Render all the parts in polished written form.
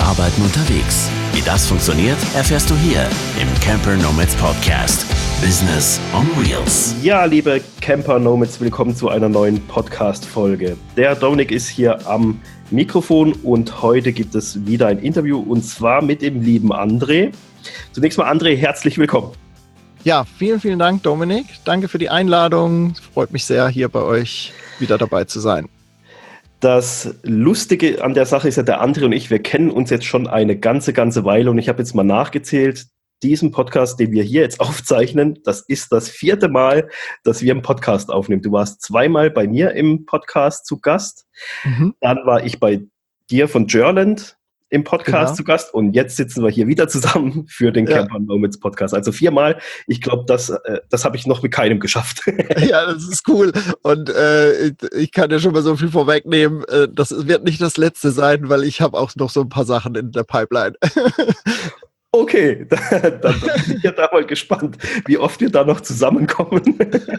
Arbeiten unterwegs. Wie das funktioniert, erfährst du hier im Camper Nomads Podcast. Business on Wheels. Ja, liebe Camper Nomads, willkommen zu einer neuen Podcast-Folge. Der Dominik ist hier am Mikrofon und heute gibt es wieder ein Interview und zwar mit dem lieben André. Zunächst mal, André, herzlich willkommen. Ja, vielen, vielen Dank, Dominik. Danke für die Einladung. Freut mich sehr, hier bei euch wieder dabei zu sein. Das Lustige an der Sache ist ja, der André und ich, wir kennen uns jetzt schon eine ganze Weile und ich habe jetzt mal nachgezählt, diesen Podcast, den wir hier jetzt aufzeichnen, das ist das 4. Mal, dass wir einen Podcast aufnehmen. Du warst 2-mal bei mir im Podcast zu Gast, Dann war ich bei dir von Gerland im Podcast zu Gast und jetzt sitzen wir hier wieder zusammen für den Camper Nomads Podcast. Also 4-mal. Ich glaube, das habe ich noch mit keinem geschafft. Ja, das ist cool. Und ich kann ja schon mal so viel vorwegnehmen. Das wird nicht das letzte sein, weil ich habe auch noch so ein paar Sachen in der Pipeline. Okay, dann bin ich ja da mal gespannt, wie oft wir da noch zusammenkommen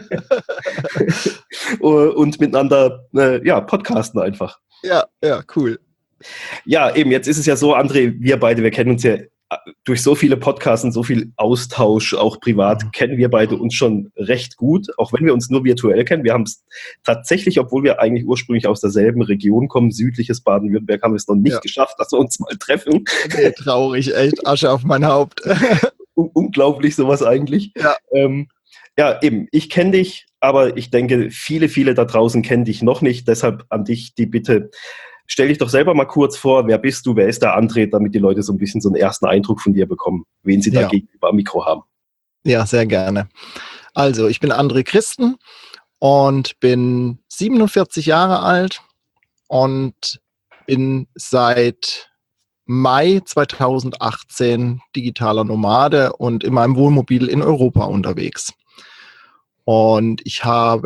und miteinander podcasten einfach. Ja, cool. Ja, eben, jetzt ist es ja so, André, wir kennen uns ja durch so viele Podcasts und so viel Austausch, auch privat, kennen wir beide uns schon recht gut, auch wenn wir uns nur virtuell kennen. Wir haben es tatsächlich, obwohl wir eigentlich ursprünglich aus derselben Region kommen, südliches Baden-Württemberg, haben wir es noch nicht geschafft, dass wir uns mal treffen. Nee, traurig, echt, Asche auf mein Haupt. Unglaublich, sowas eigentlich. Ja, eben, ich kenne dich, aber ich denke, viele da draußen kennen dich noch nicht, deshalb an dich die Bitte, stell dich doch selber mal kurz vor, wer bist du, wer ist der André, damit die Leute so ein bisschen so einen ersten Eindruck von dir bekommen, wen sie da gegenüber am Mikro haben. Ja, sehr gerne. Also, ich bin André Christen und bin 47 Jahre alt und bin seit Mai 2018 digitaler Nomade und in meinem Wohnmobil in Europa unterwegs. Und ich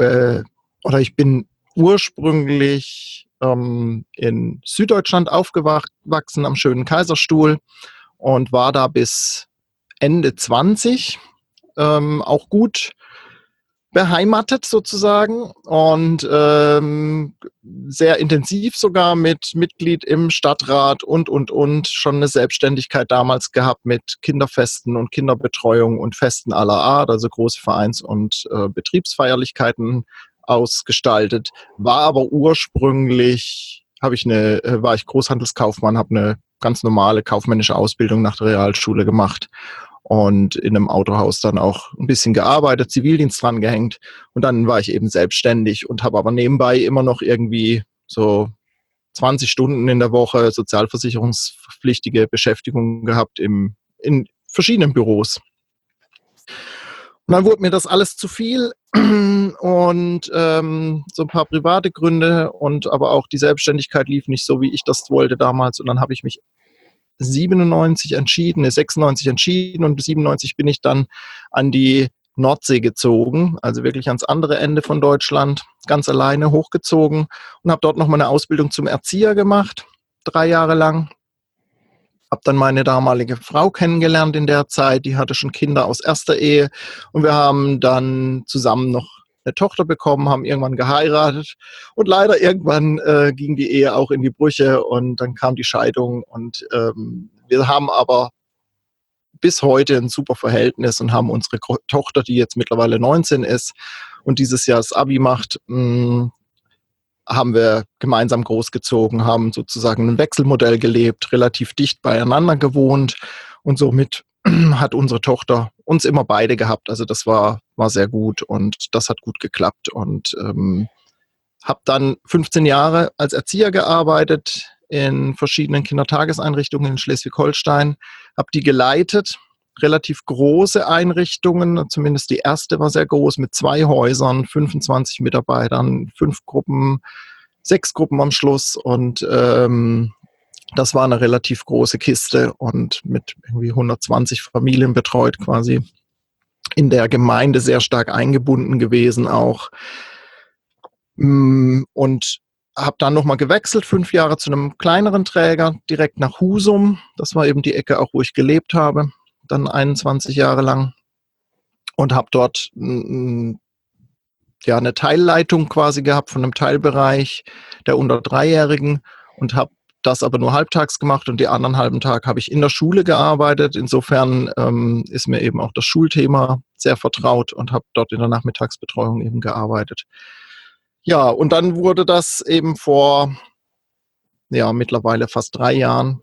bin ursprünglich in Süddeutschland aufgewachsen am schönen Kaiserstuhl und war da bis Ende 20 auch gut beheimatet sozusagen und sehr intensiv sogar mit Mitglied im Stadtrat und schon eine Selbstständigkeit damals gehabt mit Kinderfesten und Kinderbetreuung und Festen aller Art, also große Vereins- und Betriebsfeierlichkeiten ausgestaltet, war aber ursprünglich, war ich Großhandelskaufmann, habe eine ganz normale kaufmännische Ausbildung nach der Realschule gemacht und in einem Autohaus dann auch ein bisschen gearbeitet, Zivildienst dran gehängt und dann war ich eben selbstständig und habe aber nebenbei immer noch irgendwie so 20 Stunden in der Woche sozialversicherungspflichtige Beschäftigung gehabt in verschiedenen Büros. Und dann wurde mir das alles zu viel und so ein paar private Gründe und aber auch die Selbstständigkeit lief nicht so, wie ich das wollte damals. Und dann habe ich mich 96 entschieden und bis 97 bin ich dann an die Nordsee gezogen, also wirklich ans andere Ende von Deutschland, ganz alleine hochgezogen und habe dort nochmal eine Ausbildung zum Erzieher gemacht, 3 Jahre lang. Habe dann meine damalige Frau kennengelernt in der Zeit, die hatte schon Kinder aus erster Ehe und wir haben dann zusammen noch eine Tochter bekommen, haben irgendwann geheiratet und leider irgendwann ging die Ehe auch in die Brüche und dann kam die Scheidung und wir haben aber bis heute ein super Verhältnis und haben unsere Tochter, die jetzt mittlerweile 19 ist und dieses Jahr das Abi macht, haben wir gemeinsam großgezogen, haben sozusagen ein Wechselmodell gelebt, relativ dicht beieinander gewohnt und somit hat unsere Tochter uns immer beide gehabt. Also das war sehr gut und das hat gut geklappt und habe dann 15 Jahre als Erzieher gearbeitet in verschiedenen Kindertageseinrichtungen in Schleswig-Holstein, habe die geleitet, relativ große Einrichtungen, zumindest die erste war sehr groß mit 2 Häusern, 25 Mitarbeitern, 5 Gruppen, 6 Gruppen am Schluss und das war eine relativ große Kiste und mit irgendwie 120 Familien betreut quasi. In der Gemeinde sehr stark eingebunden gewesen auch. Und habe dann nochmal gewechselt, 5 Jahre zu einem kleineren Träger, direkt nach Husum. Das war eben die Ecke auch, wo ich gelebt habe, dann 21 Jahre lang. Und habe dort eine Teilleitung quasi gehabt von einem Teilbereich der unter 3-Jährigen und habe das aber nur halbtags gemacht und die anderen halben Tag habe ich in der Schule gearbeitet. Insofern ist mir eben auch das Schulthema sehr vertraut und habe dort in der Nachmittagsbetreuung eben gearbeitet. Ja, und dann wurde das eben vor mittlerweile fast 3 Jahren,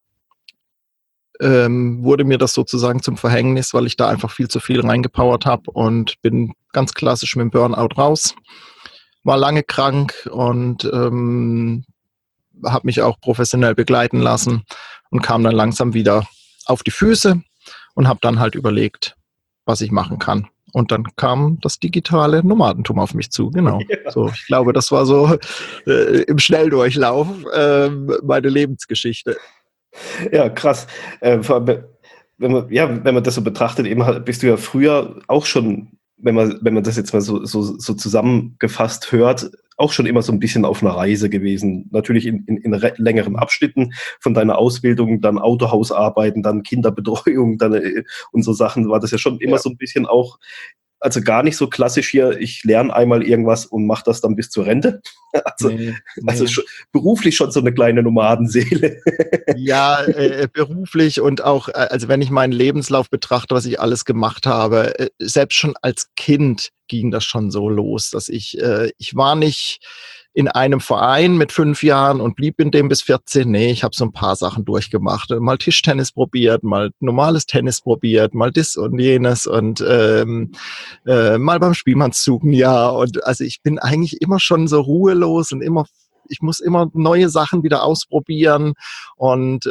wurde mir das sozusagen zum Verhängnis, weil ich da einfach viel zu viel reingepowert habe und bin ganz klassisch mit dem Burnout raus. War lange krank und habe mich auch professionell begleiten lassen und kam dann langsam wieder auf die Füße und habe dann halt überlegt, was ich machen kann. Und dann kam das digitale Nomadentum auf mich zu, genau. Ja. So, ich glaube, das war so im Schnelldurchlauf meine Lebensgeschichte. Ja, krass. Wenn man das so betrachtet, eben bist du ja früher auch schon, wenn man das jetzt mal so zusammengefasst hört, auch schon immer so ein bisschen auf einer Reise gewesen. Natürlich in längeren Abschnitten von deiner Ausbildung, dann Autohausarbeiten, dann Kinderbetreuung, dann und so Sachen, war das ja schon immer so ein bisschen auch, also gar nicht so klassisch hier, ich lerne einmal irgendwas und mache das dann bis zur Rente. Also schon, beruflich schon so eine kleine Nomadenseele. Ja, beruflich und auch, also wenn ich meinen Lebenslauf betrachte, was ich alles gemacht habe, selbst schon als Kind ging das schon so los, dass ich war nicht in einem Verein mit 5 Jahren und blieb in dem bis 14. Nee, ich habe so ein paar Sachen durchgemacht. Mal Tischtennis probiert, mal normales Tennis probiert, mal das und jenes und mal beim Spielmannszugen, ja. Und also ich bin eigentlich immer schon so ruhelos und ich muss immer neue Sachen wieder ausprobieren und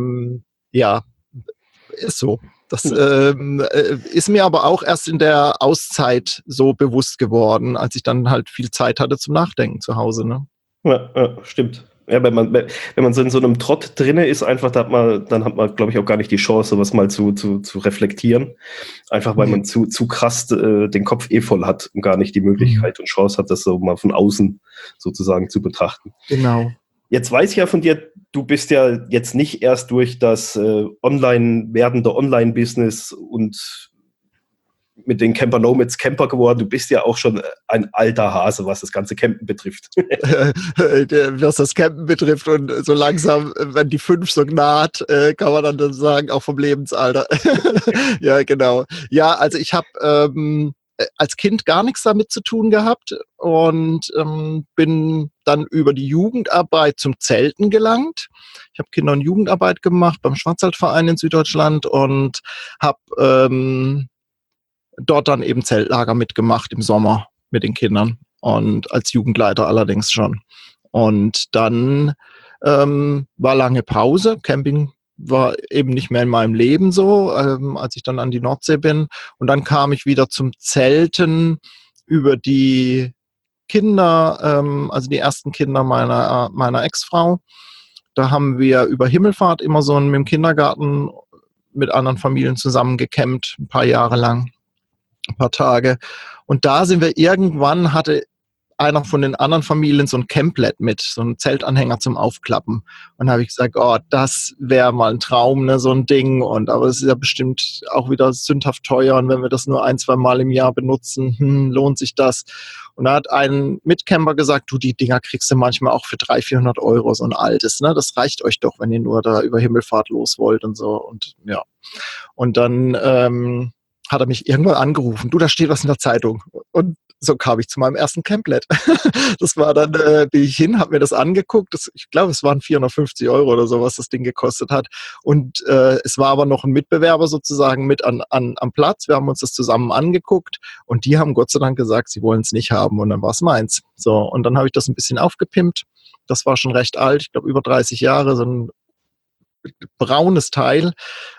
ist so. Das ist mir aber auch erst in der Auszeit so bewusst geworden, als ich dann halt viel Zeit hatte zum Nachdenken zu Hause. Ne? Ja, stimmt. Ja, wenn man so in so einem Trott drinne ist, einfach, dann hat man, glaube ich, auch gar nicht die Chance, sowas mal zu reflektieren. Einfach, weil man zu krass den Kopf voll hat und gar nicht die Möglichkeit und Chance hat, das so mal von außen sozusagen zu betrachten. Genau. Jetzt weiß ich ja von dir, du bist ja jetzt nicht erst durch das werdende Online-Business und mit den Camper Nomads Camper geworden. Du bist ja auch schon ein alter Hase, was das ganze Campen betrifft. Was das Campen betrifft und so langsam, wenn die 5 so naht, kann man dann sagen, auch vom Lebensalter. Ja, genau. Ja, also ich habe als Kind gar nichts damit zu tun gehabt und bin dann über die Jugendarbeit zum Zelten gelangt. Ich habe Kinder- und Jugendarbeit gemacht beim Schwarzwaldverein in Süddeutschland und habe dort dann eben Zeltlager mitgemacht im Sommer mit den Kindern und als Jugendleiter allerdings schon. Und dann war lange Pause. Camping war eben nicht mehr in meinem Leben so, als ich dann an die Nordsee bin. Und dann kam ich wieder zum Zelten über die Kinder, also die ersten Kinder meiner Ex-Frau. Da haben wir über Himmelfahrt immer so mit dem Kindergarten mit anderen Familien zusammen gecampt, ein paar Jahre lang, ein paar Tage. Und da sind wir irgendwann, hatte einer von den anderen Familien so ein Camplet mit, so einen Zeltanhänger zum Aufklappen. Und da habe ich gesagt, oh, das wäre mal ein Traum, ne, so ein Ding. Aber es ist ja bestimmt auch wieder sündhaft teuer. Und wenn wir das nur 1-2 Mal im Jahr benutzen, lohnt sich das. Und da hat ein Mitcamper gesagt, du, die Dinger kriegst du manchmal auch für 300-400 €, so ein altes. Ne? Das reicht euch doch, wenn ihr nur da über Himmelfahrt los wollt und so. Und ja. Und dann hat er mich irgendwann angerufen. Du, da steht was in der Zeitung. Und so kam ich zu meinem ersten Camplet. Das war dann, bin ich hin, habe mir das angeguckt. Ich glaube, es waren 450 € oder so, was das Ding gekostet hat. Und es war aber noch ein Mitbewerber sozusagen mit am Platz. Wir haben uns das zusammen angeguckt und die haben Gott sei Dank gesagt, sie wollen es nicht haben. Und dann war es meins. So, und dann habe ich das ein bisschen aufgepimpt. Das war schon recht alt, ich glaube über 30 Jahre, so ein braunes Teil.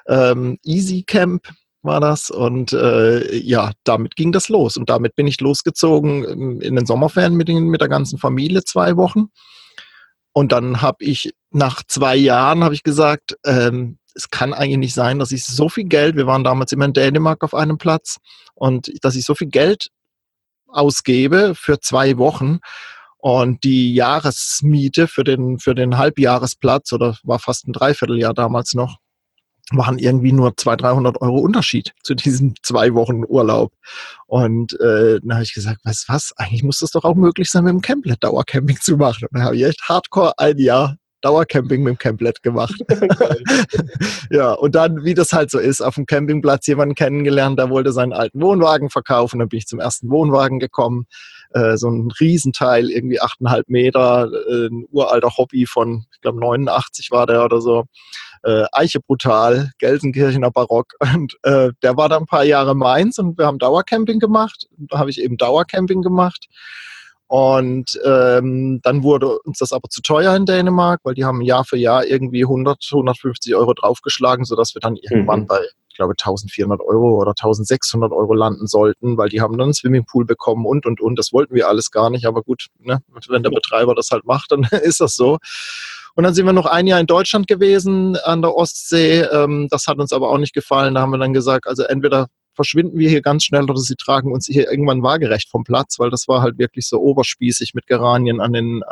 Easy Camp war das und damit ging das los und damit bin ich losgezogen in den Sommerferien mit der ganzen Familie 2 Wochen und dann habe ich nach 2 Jahren habe ich gesagt, es kann eigentlich nicht sein, dass ich so viel Geld, wir waren damals immer in Dänemark auf einem Platz und dass ich so viel Geld ausgebe für 2 Wochen und die Jahresmiete für den Halbjahresplatz oder war fast ein Dreivierteljahr damals noch, waren irgendwie nur 200-300 € Unterschied zu diesen 2 Wochen Urlaub. Und dann habe ich gesagt, weißt du was, eigentlich muss das doch auch möglich sein, mit dem Camplet Dauercamping zu machen. Und dann habe ich echt hardcore ein Jahr Dauercamping mit dem Camplet gemacht. Ja, und dann, wie das halt so ist, auf dem Campingplatz jemanden kennengelernt, der wollte seinen alten Wohnwagen verkaufen. Dann bin ich zum ersten Wohnwagen gekommen. So ein Riesenteil, irgendwie 8,5 Meter, ein uralter Hobby von, ich glaube 89 war der oder so. Eiche Brutal, Gelsenkirchener Barock. Und der war dann ein paar Jahre meins und wir haben Dauercamping gemacht. Da habe ich eben Dauercamping gemacht. Und dann wurde uns das aber zu teuer in Dänemark, weil die haben Jahr für Jahr irgendwie 150 Euro draufgeschlagen, sodass wir dann irgendwann bei, ich glaube, 1.400 Euro oder 1.600 Euro landen sollten, weil die haben dann einen Swimmingpool bekommen und. Das wollten wir alles gar nicht, aber gut, ne? Wenn der Betreiber das halt macht, dann ist das so. Und dann sind wir noch ein Jahr in Deutschland gewesen, an der Ostsee. Das hat uns aber auch nicht gefallen. Da haben wir dann gesagt, also entweder verschwinden wir hier ganz schnell oder sie tragen uns hier irgendwann waagerecht vom Platz, weil das war halt wirklich so oberspießig mit Geranien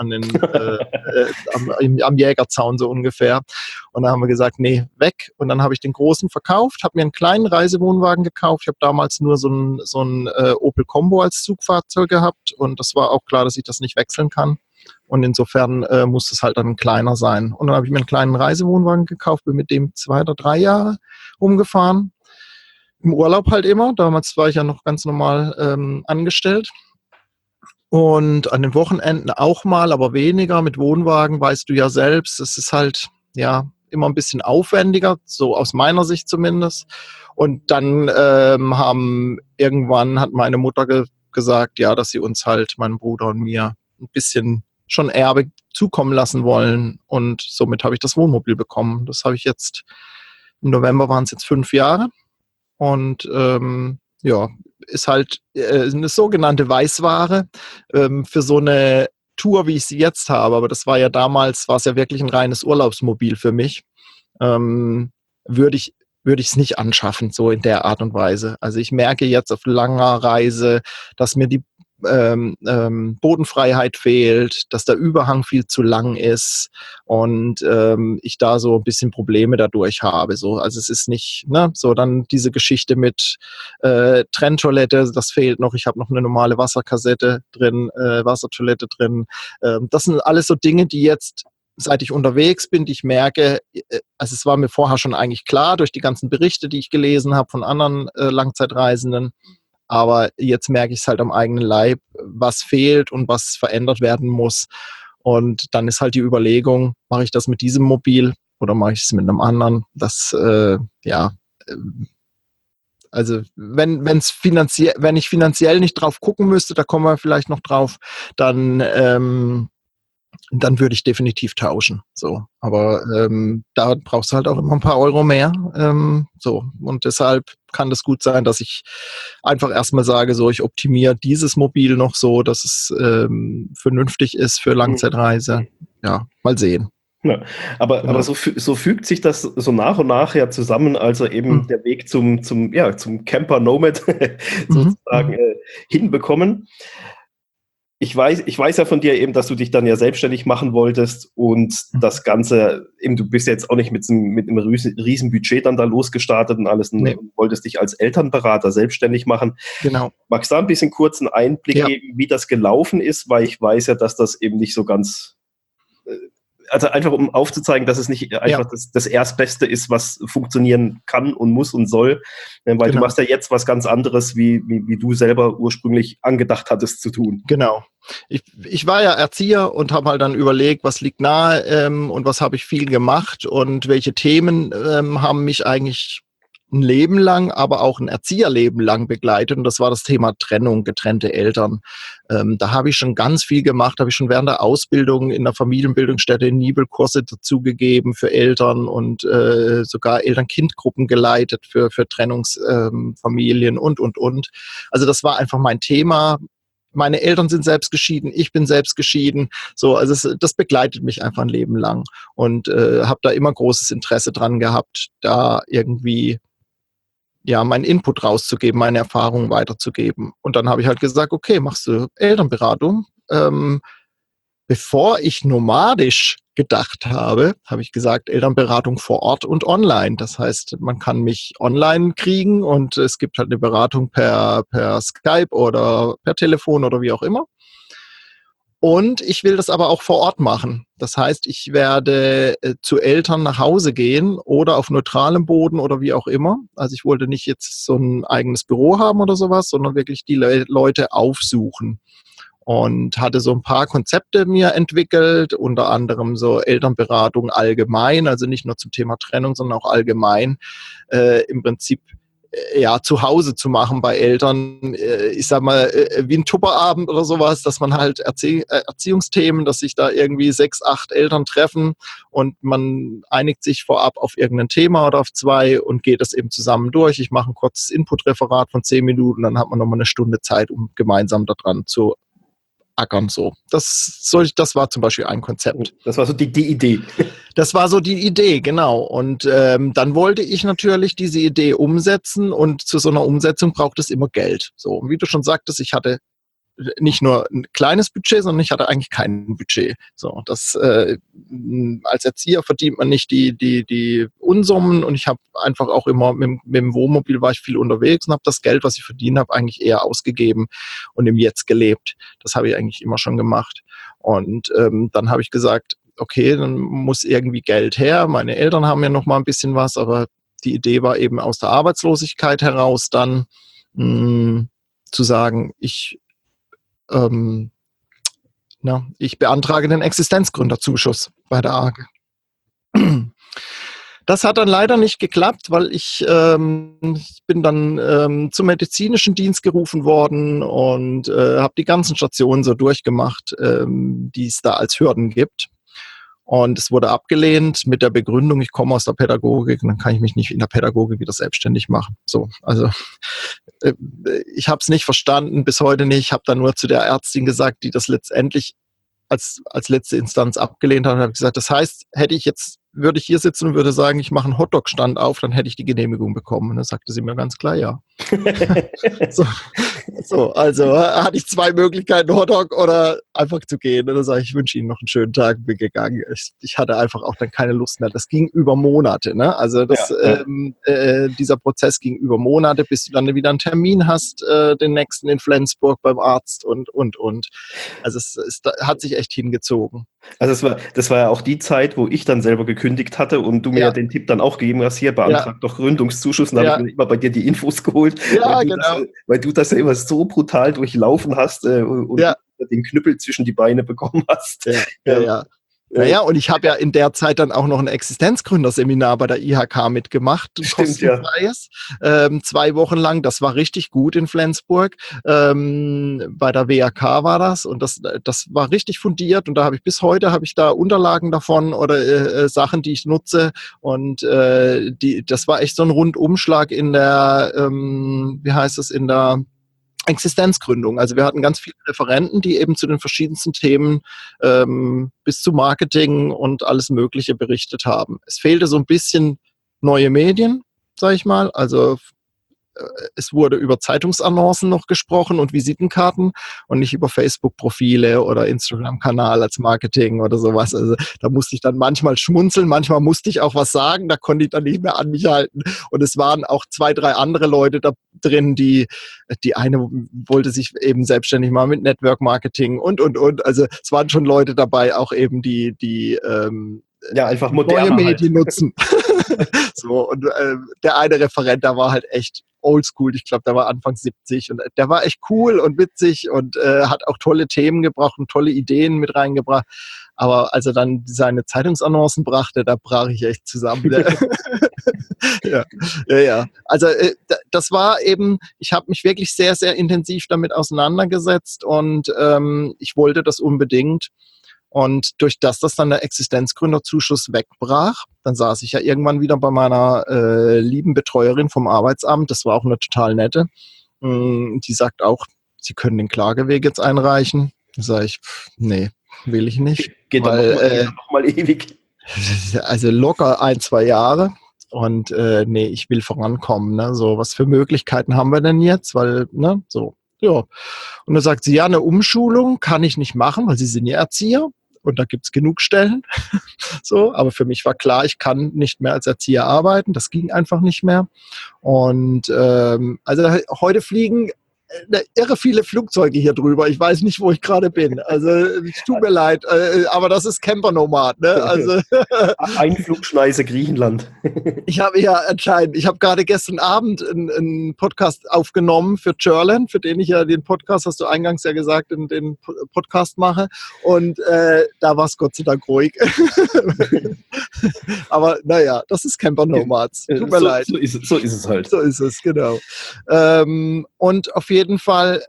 am Jägerzaun so ungefähr. Und da haben wir gesagt, nee, weg. Und dann habe ich den großen verkauft, habe mir einen kleinen Reisewohnwagen gekauft. Ich habe damals nur so ein Opel Combo als Zugfahrzeug gehabt und das war auch klar, dass ich das nicht wechseln kann. Und insofern muss es halt dann kleiner sein. Und dann habe ich mir einen kleinen Reisewohnwagen gekauft, bin mit dem 2 oder 3 Jahre rumgefahren. Im Urlaub halt immer. Damals war ich ja noch ganz normal angestellt. Und an den Wochenenden auch mal, aber weniger. Mit Wohnwagen weißt du ja selbst, es ist halt ja immer ein bisschen aufwendiger, so aus meiner Sicht zumindest. Und dann irgendwann hat meine Mutter gesagt, ja, dass sie uns halt, meinem Bruder und mir, ein bisschen schon Erbe zukommen lassen wollen. Und somit habe ich das Wohnmobil bekommen. Das habe ich jetzt, im November waren es jetzt 5 Jahre. Und ja, ist halt eine sogenannte Weißware für so eine Tour, wie ich sie jetzt habe. Aber das war ja damals, war es ja wirklich ein reines Urlaubsmobil für mich. Würde ich es nicht anschaffen, so in der Art und Weise. Also ich merke jetzt auf langer Reise, dass mir die Bodenfreiheit fehlt, dass der Überhang viel zu lang ist und ich da so ein bisschen Probleme dadurch habe. So, also es ist nicht, ne, so dann diese Geschichte mit Trenntoilette, das fehlt noch. Ich habe noch eine normale Wasserkassette drin, Wassertoilette drin. Das sind alles so Dinge, die jetzt, seit ich unterwegs bin, die ich merke, also es war mir vorher schon eigentlich klar durch die ganzen Berichte, die ich gelesen habe von anderen Langzeitreisenden. Aber jetzt merke ich es halt am eigenen Leib, was fehlt und was verändert werden muss. Und dann ist halt die Überlegung, mache ich das mit diesem Mobil oder mache ich es mit einem anderen? Das, also wenn ich finanziell nicht drauf gucken müsste, da kommen wir vielleicht noch drauf, dann würde ich definitiv tauschen. So. Aber da brauchst du halt auch immer ein paar Euro mehr. So. Und deshalb kann es gut sein, dass ich einfach erstmal sage, so, ich optimiere dieses Mobil noch so, dass es vernünftig ist für Langzeitreise. Ja, mal sehen. Ja, aber so fügt sich das so nach und nach ja zusammen, also eben der Weg zum Camper Nomad sozusagen hinbekommen. Ich weiß ja von dir eben, dass du dich dann ja selbstständig machen wolltest und das Ganze, eben du bist jetzt auch nicht mit einem riesen Budget dann da losgestartet und alles und wolltest dich als Elternberater selbstständig machen. Genau. Magst du da ein bisschen kurz einen Einblick geben, wie das gelaufen ist, weil ich weiß ja, dass das eben nicht so ganz, also einfach um aufzuzeigen, dass es nicht einfach das Erstbeste ist, was funktionieren kann und muss und soll, weil du machst ja jetzt was ganz anderes, wie du selber ursprünglich angedacht hattest zu tun. Genau. Ich war ja Erzieher und habe halt dann überlegt, was liegt nahe und was habe ich viel gemacht und welche Themen haben mich eigentlich ein Leben lang, aber auch ein Erzieherleben lang begleitet. Und das war das Thema Trennung, getrennte Eltern. Da habe ich schon ganz viel gemacht, habe ich schon während der Ausbildung in der Familienbildungsstätte in Nibel Kurse dazugegeben für Eltern und sogar Eltern-Kind-Gruppen geleitet für Trennungsfamilien und. Also das war einfach mein Thema. Meine Eltern sind selbst geschieden, ich bin selbst geschieden. So, also das begleitet mich einfach ein Leben lang und habe da immer großes Interesse dran gehabt, da irgendwie meinen Input rauszugeben, meine Erfahrungen weiterzugeben. Und dann habe ich halt gesagt, okay, machst du Elternberatung? Bevor ich nomadisch gedacht habe, habe ich gesagt, Elternberatung vor Ort und online. Das heißt, man kann mich online kriegen und es gibt halt eine Beratung per Skype oder per Telefon oder wie auch immer. Und ich will das aber auch vor Ort machen. Das heißt, ich werde zu Eltern nach Hause gehen oder auf neutralem Boden oder wie auch immer. Also ich wollte nicht jetzt so ein eigenes Büro haben oder sowas, sondern wirklich die Leute aufsuchen. Und hatte so ein paar Konzepte mir entwickelt, unter anderem so Elternberatung allgemein, also nicht nur zum Thema Trennung, sondern auch allgemein im Prinzip ja, zu Hause zu machen bei Eltern, ich sag mal, wie ein Tupperabend oder sowas, dass man halt Erziehungsthemen, dass sich da irgendwie 6, 8 Eltern treffen und man einigt sich vorab auf irgendein Thema oder auf 2 und geht das eben zusammen durch. Ich mache ein kurzes Input-Referat von 10 Minuten, dann hat man nochmal eine Stunde Zeit, um gemeinsam daran zu ackern. So. Das war zum Beispiel ein Konzept. Das war so die Idee. Das war so die Idee, genau. Und dann wollte ich natürlich diese Idee umsetzen und zu so einer Umsetzung braucht es immer Geld. So, und wie du schon sagtest, ich hatte nicht nur ein kleines Budget, sondern ich hatte eigentlich kein Budget. So, das als Erzieher verdient man nicht die Unsummen und ich habe einfach auch immer mit dem Wohnmobil war ich viel unterwegs und habe das Geld, was ich verdient habe, eigentlich eher ausgegeben und im Jetzt gelebt. Das habe ich eigentlich immer schon gemacht. Und dann habe ich gesagt, okay, dann muss irgendwie Geld her. Meine Eltern haben ja noch mal ein bisschen was, aber die Idee war eben aus der Arbeitslosigkeit heraus dann zu sagen, ich beantrage den Existenzgründerzuschuss bei der AG. Das hat dann leider nicht geklappt, weil ich bin dann zum medizinischen Dienst gerufen worden und habe die ganzen Stationen so durchgemacht, die es da als Hürden gibt. Und es wurde abgelehnt mit der Begründung, ich komme aus der Pädagogik und dann kann ich mich nicht in der Pädagogik wieder selbstständig machen. So, also ich habe es nicht verstanden, bis heute nicht. Ich habe dann nur zu der Ärztin gesagt, die das letztendlich als letzte Instanz abgelehnt hat und habe gesagt, das heißt, würde ich hier sitzen und würde sagen, ich mache einen Hotdog-Stand auf, dann hätte ich die Genehmigung bekommen. Und dann sagte sie mir ganz klar, ja. Also hatte ich 2 Möglichkeiten, Hotdog oder einfach zu gehen. Und dann sage ich, ich wünsche Ihnen noch einen schönen Tag, bin gegangen. Ich hatte einfach auch dann keine Lust mehr. Das ging über Monate. Ne? Also dieser Prozess ging über Monate, bis du dann wieder einen Termin hast, den nächsten in Flensburg beim Arzt und. Also es hat sich echt hingezogen. Also das war ja auch die Zeit, wo ich dann selber gekündigt hatte und du mir ja den Tipp dann auch gegeben hast, hier beantrag doch Gründungszuschuss. Und dann habe ich mir immer bei dir die Infos geholt, weil du das ja immer so brutal durchlaufen hast und den Knüppel zwischen die Beine bekommen hast. Naja, und ich habe ja in der Zeit dann auch noch ein Existenzgründerseminar bei der IHK mitgemacht, kostenfreies, 2 Wochen lang. Das war richtig gut in Flensburg. Bei der WHK war das und das war richtig fundiert und da habe ich bis heute da Unterlagen davon oder Sachen, die ich nutze und das war echt so ein Rundumschlag in der, in der Existenzgründung. Also wir hatten ganz viele Referenten, die eben zu den verschiedensten Themen bis zu Marketing und alles Mögliche berichtet haben. Es fehlte so ein bisschen neue Medien, sage ich mal. Also es wurde über Zeitungsannoncen noch gesprochen und Visitenkarten und nicht über Facebook-Profile oder Instagram-Kanal als Marketing oder sowas. Also da musste ich dann manchmal schmunzeln, manchmal musste ich auch was sagen, da konnte ich dann nicht mehr an mich halten. Und es waren auch 2, 3 andere Leute da drin, die eine wollte sich eben selbstständig machen mit Network-Marketing und. Also es waren schon Leute dabei, auch eben die einfach neue Medien nutzen. So, und der eine Referent, da war halt echt oldschool. Ich glaube, der war Anfang 70 und der war echt cool und witzig und hat auch tolle Themen gebracht und tolle Ideen mit reingebracht. Aber als er dann seine Zeitungsannoncen brachte, da brach ich echt zusammen. Ja. Also das war eben, ich habe mich wirklich sehr, sehr intensiv damit auseinandergesetzt und ich wollte das unbedingt. Und durch das dann der Existenzgründerzuschuss wegbrach, dann saß ich ja irgendwann wieder bei meiner lieben Betreuerin vom Arbeitsamt, das war auch eine total nette, die sagt auch, Sie können den Klageweg jetzt einreichen. Da sage ich, nee, will ich nicht. Geht doch noch mal ewig. Also locker 1, 2 Jahre. Und nee, ich will vorankommen. Ne? So, was für Möglichkeiten haben wir denn jetzt? Weil, ne, so, ja. Und dann sagt sie, ja, eine Umschulung kann ich nicht machen, weil Sie sind ja Erzieher. Und da gibt's genug Stellen. So, aber für mich war klar, ich kann nicht mehr als Erzieher arbeiten. Das ging einfach nicht mehr. Und also heute fliegen irre viele Flugzeuge hier drüber. Ich weiß nicht, wo ich gerade bin. Also es tut mir leid, aber das ist Camper-Nomad. Ne? Also Einflugschneise Griechenland. ich habe gerade gestern Abend einen Podcast aufgenommen für Jurland, für den ich ja den Podcast, hast du eingangs ja gesagt, den Podcast mache. Und da war es Gott sei Dank ruhig. Aber naja, das ist Camper-Nomads. Tut mir leid. So ist es halt. So ist es, genau. Und auf jeden Fall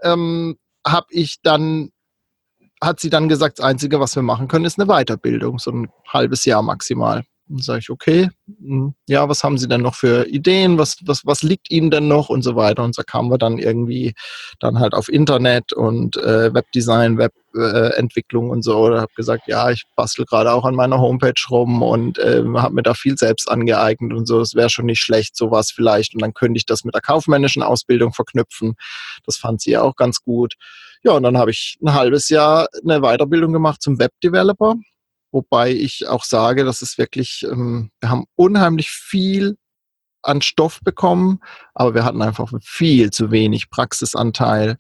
hat sie dann gesagt, das Einzige, was wir machen können, ist eine Weiterbildung, so ein halbes Jahr maximal. Dann sage ich, okay, ja, was haben Sie denn noch für Ideen, was liegt Ihnen denn noch und so weiter. Und so kamen wir dann irgendwie dann halt auf Internet und Webdesign, Webentwicklung und so. Oder habe gesagt, ja, ich bastel gerade auch an meiner Homepage rum und habe mir da viel selbst angeeignet und so. Das wäre schon nicht schlecht, sowas vielleicht. Und dann könnte ich das mit der kaufmännischen Ausbildung verknüpfen. Das fand sie ja auch ganz gut. Ja, und dann habe ich ein halbes Jahr eine Weiterbildung gemacht zum Webdeveloper. Wobei ich auch sage, das ist wirklich, wir haben unheimlich viel an Stoff bekommen, aber wir hatten einfach viel zu wenig Praxisanteil.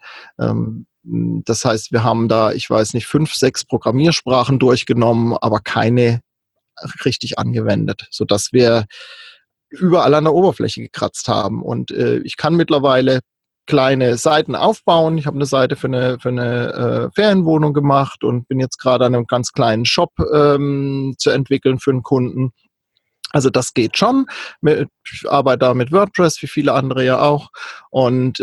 Das heißt, wir haben da, ich weiß nicht, 5, 6 Programmiersprachen durchgenommen, aber keine richtig angewendet, sodass wir überall an der Oberfläche gekratzt haben. Und ich kann mittlerweile kleine Seiten aufbauen. Ich habe eine Seite für eine Ferienwohnung gemacht und bin jetzt gerade an einem ganz kleinen Shop zu entwickeln für einen Kunden. Also das geht schon. Ich arbeite da mit WordPress, wie viele andere ja auch. Und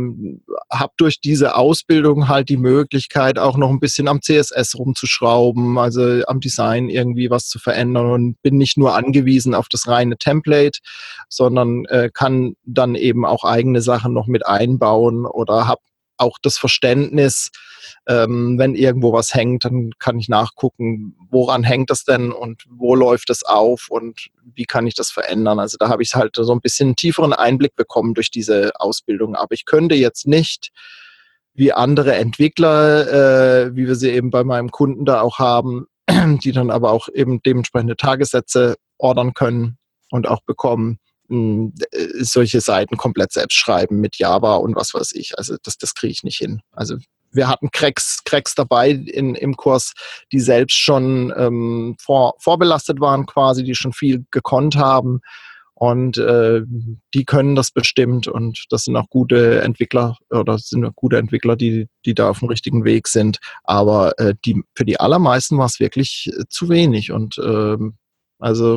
habe durch diese Ausbildung halt die Möglichkeit, auch noch ein bisschen am CSS rumzuschrauben, also am Design irgendwie was zu verändern und bin nicht nur angewiesen auf das reine Template, sondern kann dann eben auch eigene Sachen noch mit einbauen oder habe auch das Verständnis, wenn irgendwo was hängt, dann kann ich nachgucken, woran hängt das denn und wo läuft es auf und wie kann ich das verändern. Also da habe ich halt so ein bisschen einen tieferen Einblick bekommen durch diese Ausbildung. Aber ich könnte jetzt nicht wie andere Entwickler, wie wir sie eben bei meinem Kunden da auch haben, die dann aber auch eben dementsprechende Tagessätze ordern können und auch bekommen, solche Seiten komplett selbst schreiben mit Java und was weiß ich. Also das kriege ich nicht hin. Also wir hatten Cracks dabei im Kurs, die selbst schon vorbelastet waren quasi, die schon viel gekonnt haben und die können das bestimmt und das sind auch gute Entwickler oder sind auch gute Entwickler, die da auf dem richtigen Weg sind. Aber für die allermeisten war es wirklich zu wenig und also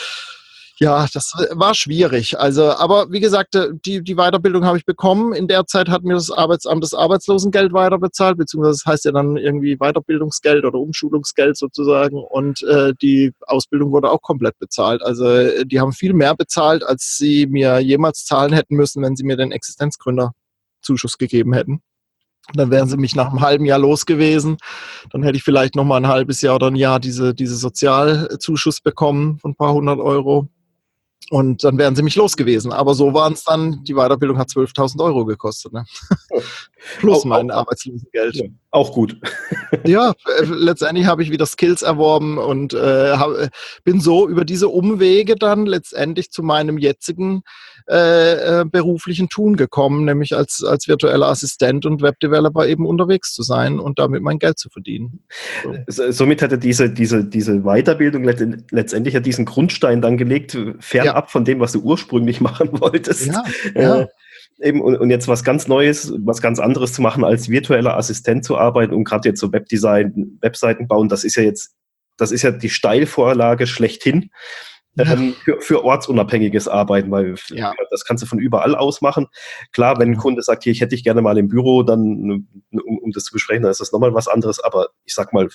ja, das war schwierig. Also, aber wie gesagt, die Weiterbildung habe ich bekommen. In der Zeit hat mir das Arbeitsamt das Arbeitslosengeld weiterbezahlt, beziehungsweise das heißt ja dann irgendwie Weiterbildungsgeld oder Umschulungsgeld sozusagen. Und die Ausbildung wurde auch komplett bezahlt. Also die haben viel mehr bezahlt, als sie mir jemals zahlen hätten müssen, wenn sie mir den Existenzgründerzuschuss gegeben hätten. Dann wären sie mich nach einem halben Jahr los gewesen. Dann hätte ich vielleicht noch mal ein halbes Jahr oder ein Jahr diese Sozialzuschuss bekommen von ein paar hundert Euro. Und dann wären sie mich los gewesen. Aber so waren es dann, die Weiterbildung hat 12.000 Euro gekostet. Ne? Plus mein Arbeitslosengeld. Ja, auch gut. Ja, letztendlich habe ich wieder Skills erworben und bin so über diese Umwege dann letztendlich zu meinem jetzigen beruflichen Tun gekommen, nämlich als virtueller Assistent und Webdeveloper eben unterwegs zu sein und damit mein Geld zu verdienen. So. Somit hatte diese Weiterbildung letztendlich ja diesen Grundstein dann gelegt, fernab von dem, was du ursprünglich machen wolltest. Ja. Eben, und jetzt was ganz Neues, was ganz anderes zu machen, als virtueller Assistent zu arbeiten und gerade jetzt so Webdesign, Webseiten bauen, das ist ja die Steilvorlage schlechthin. Für ortsunabhängiges Arbeiten, weil das kannst du von überall aus machen. Klar, wenn ein Kunde sagt, hier, ich hätte dich gerne mal im Büro, dann, um das zu besprechen, dann ist das nochmal was anderes, aber ich sag mal,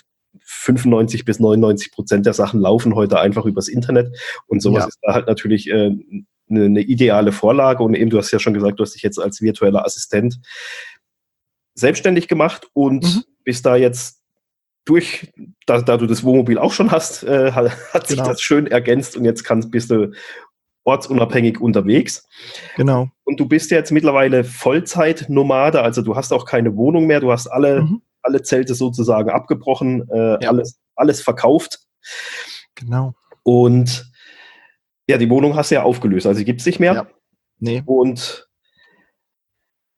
95-99% der Sachen laufen heute einfach übers Internet und sowas ist da halt natürlich eine ideale Vorlage und eben, du hast ja schon gesagt, du hast dich jetzt als virtueller Assistent selbstständig gemacht und bist da jetzt da du das Wohnmobil auch schon hast, hat sich das schön ergänzt und jetzt bist du ortsunabhängig unterwegs. Genau. Und du bist ja jetzt mittlerweile Vollzeit-Nomade, also du hast auch keine Wohnung mehr, du hast alle Zelte sozusagen abgebrochen, alles verkauft. Genau. Und ja, die Wohnung hast du ja aufgelöst, also die gibt es nicht mehr. Ja. Nee. Und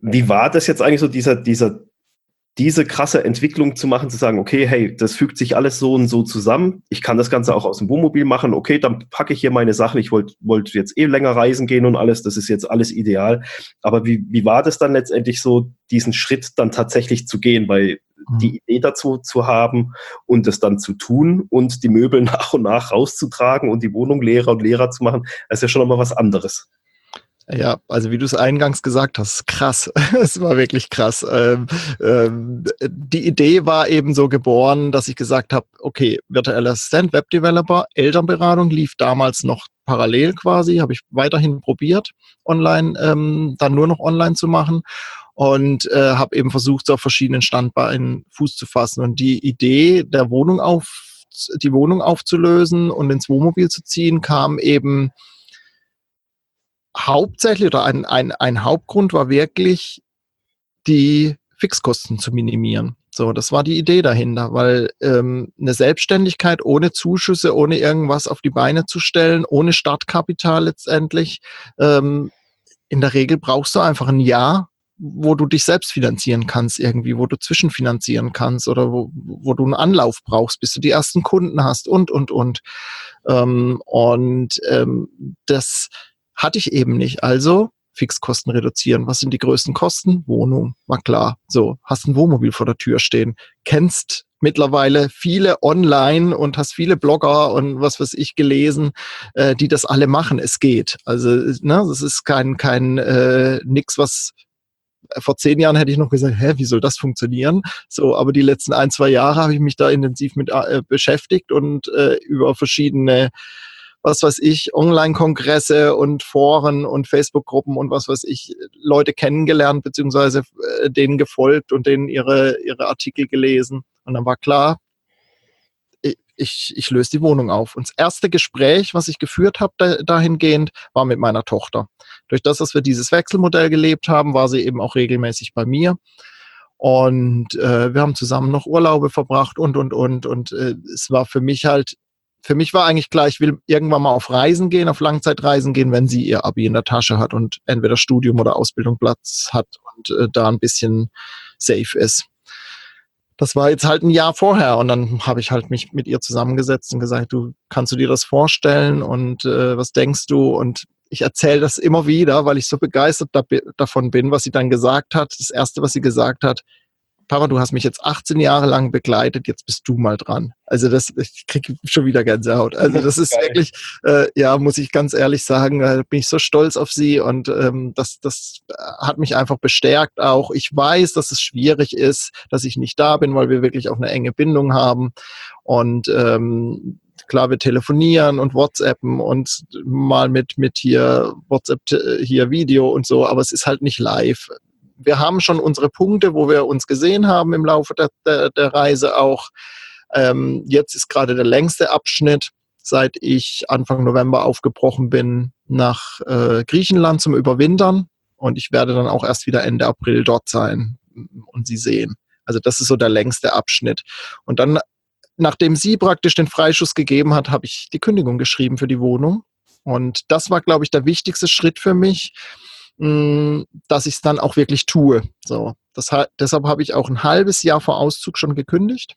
Wie war das jetzt eigentlich so, diese krasse Entwicklung zu machen, zu sagen, okay, hey, das fügt sich alles so und so zusammen. Ich kann das Ganze auch aus dem Wohnmobil machen. Okay, dann packe ich hier meine Sachen. Ich wollte jetzt länger reisen gehen und alles. Das ist jetzt alles ideal. Aber wie war das dann letztendlich so, diesen Schritt dann tatsächlich zu gehen? Weil die Idee dazu zu haben und es dann zu tun und die Möbel nach und nach rauszutragen und die Wohnung leerer und leerer zu machen, das ist ja schon nochmal was anderes. Ja, also wie du es eingangs gesagt hast, krass. Es war wirklich krass. Die Idee war eben so geboren, dass ich gesagt habe, okay, virtueller Assistent, Webdeveloper, Elternberatung lief damals noch parallel quasi, habe ich weiterhin probiert, online, dann nur noch online zu machen und habe eben versucht, so auf verschiedenen Standbeinen Fuß zu fassen. Und die Idee, die Wohnung aufzulösen und ins Wohnmobil zu ziehen, kam eben hauptsächlich, oder ein Hauptgrund war wirklich, die Fixkosten zu minimieren. So, das war die Idee dahinter, weil eine Selbstständigkeit ohne Zuschüsse, ohne irgendwas auf die Beine zu stellen, ohne Startkapital letztendlich, in der Regel brauchst du einfach ein Jahr, wo du dich selbst finanzieren kannst irgendwie, wo du zwischenfinanzieren kannst oder wo du einen Anlauf brauchst, bis du die ersten Kunden hast und. Das hatte ich eben nicht. Also Fixkosten reduzieren. Was sind die größten Kosten? Wohnung, war klar. So, hast ein Wohnmobil vor der Tür stehen, kennst mittlerweile viele online und hast viele Blogger und was weiß ich gelesen, die das alle machen. Es geht. Also, ne, das ist kein nix, was vor 10 Jahren hätte ich noch gesagt, wie soll das funktionieren? So, aber die letzten 1-2 Jahre habe ich mich da intensiv mit beschäftigt und über verschiedene, was weiß ich, Online-Kongresse und Foren und Facebook-Gruppen und was weiß ich, Leute kennengelernt, beziehungsweise denen gefolgt und denen ihre Artikel gelesen. Und dann war klar, ich löse die Wohnung auf. Und das erste Gespräch, was ich geführt habe dahingehend, war mit meiner Tochter. Durch das, dass wir dieses Wechselmodell gelebt haben, war sie eben auch regelmäßig bei mir. Und wir haben zusammen noch Urlaube verbracht und. Und es war für mich war eigentlich klar, ich will irgendwann mal auf Reisen gehen, auf Langzeitreisen gehen, wenn sie ihr Abi in der Tasche hat und entweder Studium oder Ausbildung Platz hat und da ein bisschen safe ist. Das war jetzt halt ein Jahr vorher und dann habe ich halt mich mit ihr zusammengesetzt und gesagt, kannst du dir das vorstellen und was denkst du? Und ich erzähle das immer wieder, weil ich so begeistert davon bin, was sie dann gesagt hat. Das Erste, was sie gesagt hat: Papa, du hast mich jetzt 18 Jahre lang begleitet, jetzt bist du mal dran. Also ich kriege schon wieder Gänsehaut. Also das ist wirklich, muss ich ganz ehrlich sagen, da bin ich so stolz auf sie und das hat mich einfach bestärkt auch. Ich weiß, dass es schwierig ist, dass ich nicht da bin, weil wir wirklich auch eine enge Bindung haben und klar, wir telefonieren und WhatsAppen und mal mit hier WhatsApp hier Video und so, aber es ist halt nicht live. Wir haben schon unsere Punkte, wo wir uns gesehen haben im Laufe der Reise auch. Jetzt ist gerade der längste Abschnitt, seit ich Anfang November aufgebrochen bin nach Griechenland zum Überwintern. Und ich werde dann auch erst wieder Ende April dort sein und sie sehen. Also das ist so der längste Abschnitt. Und dann, nachdem sie praktisch den Freischuss gegeben hat, habe ich die Kündigung geschrieben für die Wohnung. Und das war, glaube ich, der wichtigste Schritt für mich, dass ich es dann auch wirklich tue. So, deshalb habe ich auch ein halbes Jahr vor Auszug schon gekündigt,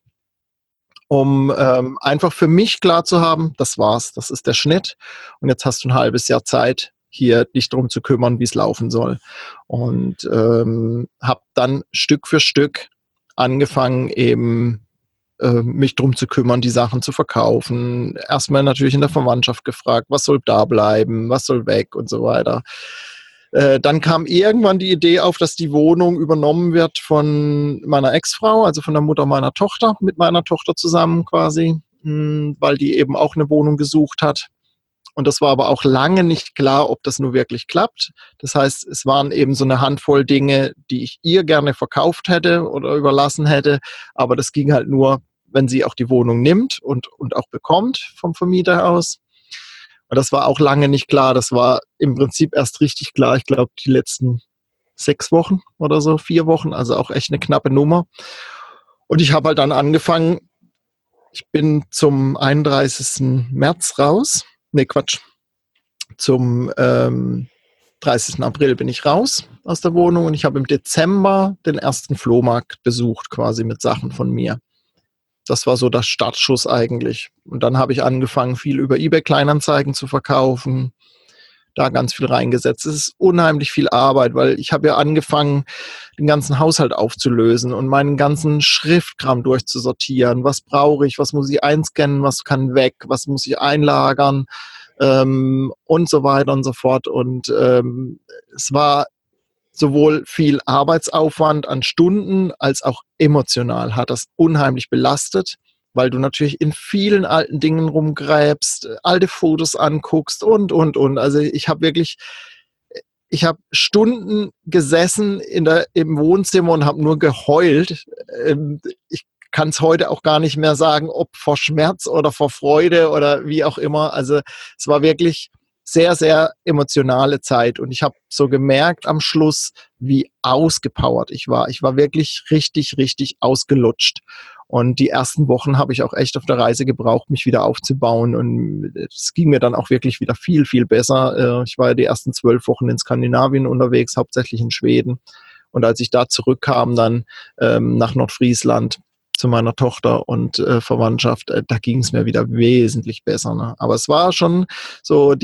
um einfach für mich klar zu haben, das war's, das ist der Schnitt und jetzt hast du ein halbes Jahr Zeit, hier dich drum zu kümmern, wie es laufen soll. Und habe dann Stück für Stück angefangen, eben mich drum zu kümmern, die Sachen zu verkaufen. Erstmal natürlich in der Verwandtschaft gefragt, was soll da bleiben, was soll weg und so weiter. Dann kam irgendwann die Idee auf, dass die Wohnung übernommen wird von meiner Ex-Frau, also von der Mutter meiner Tochter, mit meiner Tochter zusammen quasi, weil die eben auch eine Wohnung gesucht hat. Und das war aber auch lange nicht klar, ob das nur wirklich klappt. Das heißt, es waren eben so eine Handvoll Dinge, die ich ihr gerne verkauft hätte oder überlassen hätte. Aber das ging halt nur, wenn sie auch die Wohnung nimmt und auch bekommt vom Vermieter aus. Und das war auch lange nicht klar. Das war im Prinzip erst richtig klar. Ich glaube, die letzten 6 Wochen oder so, 4 Wochen, also auch echt eine knappe Nummer. Und ich habe halt dann angefangen, ich bin zum 31. März raus. Nee, Quatsch. Zum 30. April bin ich raus aus der Wohnung und ich habe im Dezember den ersten Flohmarkt besucht, quasi mit Sachen von mir. Das war so der Startschuss eigentlich. Und dann habe ich angefangen, viel über eBay Kleinanzeigen zu verkaufen, da ganz viel reingesetzt. Es ist unheimlich viel Arbeit, weil ich habe ja angefangen, den ganzen Haushalt aufzulösen und meinen ganzen Schriftkram durchzusortieren. Was brauche ich, was muss ich einscannen, was kann weg, was muss ich einlagern und so weiter und so fort. Und es war sowohl viel Arbeitsaufwand an Stunden als auch emotional hat das unheimlich belastet, weil du natürlich in vielen alten Dingen rumgräbst, alte Fotos anguckst und. Also ich habe Stunden gesessen im Wohnzimmer und habe nur geheult. Ich kann es heute auch gar nicht mehr sagen, ob vor Schmerz oder vor Freude oder wie auch immer. Also es war wirklich sehr, sehr emotionale Zeit und ich habe so gemerkt am Schluss, wie ausgepowert ich war. Ich war wirklich richtig, richtig ausgelutscht. Und die ersten Wochen habe ich auch echt auf der Reise gebraucht, mich wieder aufzubauen. Und es ging mir dann auch wirklich wieder viel, viel besser. Ich war ja die ersten 12 Wochen in Skandinavien unterwegs, hauptsächlich in Schweden. Und als ich da zurückkam, dann nach Nordfriesland zu meiner Tochter und Verwandtschaft, da ging es mir wieder wesentlich besser. Ne? Aber es war schon so